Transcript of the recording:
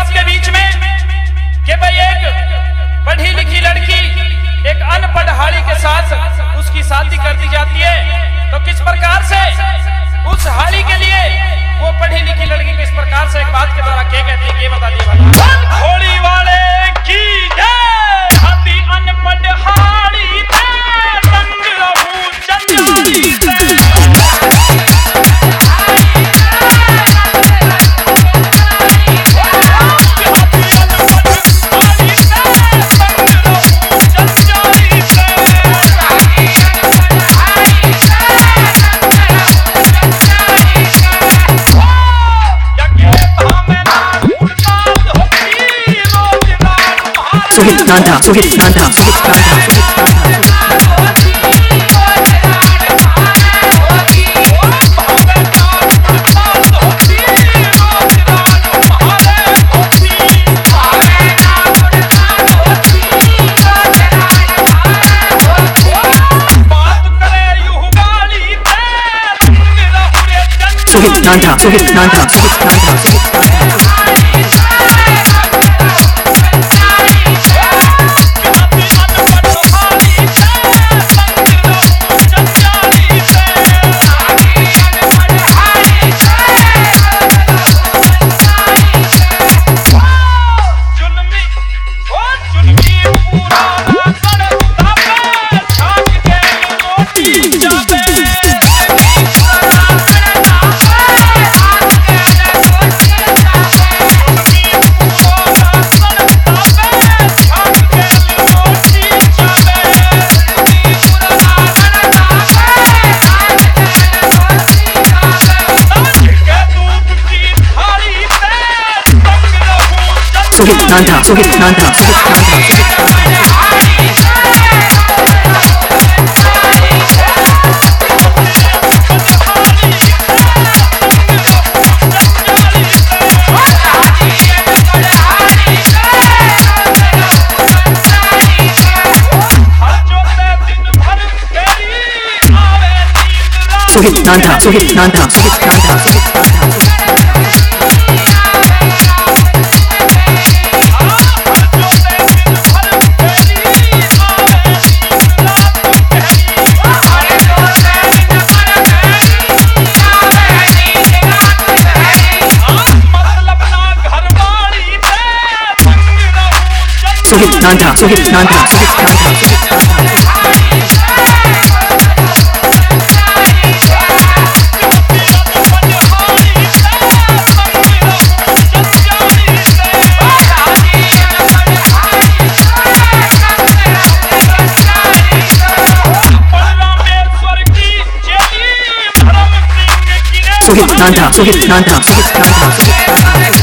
आपके बीच में कि भाई एक पढ़ी लिखी लड़की एक अनपढ़ हाड़ी के साथ उसकी शादी कर दी जाती है, तो किस प्रकार से उस हाड़ी के लिए वो पढ़ी लिखी लड़की किस प्रकार से एक बात के द्वारा क्या कहती है, ये बता दिए। होली वाले की जय, हाथी अनपढ़ हाड़ी ते संग रहूं जंजाली से। Suhit Nanda, Suhit Nanda, Suhit Nanda, Suhit Nanda. Suhit Nanda, Suhit Nanda, Suhit Nanda, Suhit Nanda. Suhit Nanda, Suhit Nanda, Suhit Nanda, Suhit Nanda. Suhit Nanda, Suhit Nanda, Suhit Nanda, Suhit Nanda. Suhit Nanda, Suhit Nanda, Suhit Nanda, Suhit Nanda. Suhit Nanda, Suhit Nanda, Suhit Nanda, Suhit Nanda.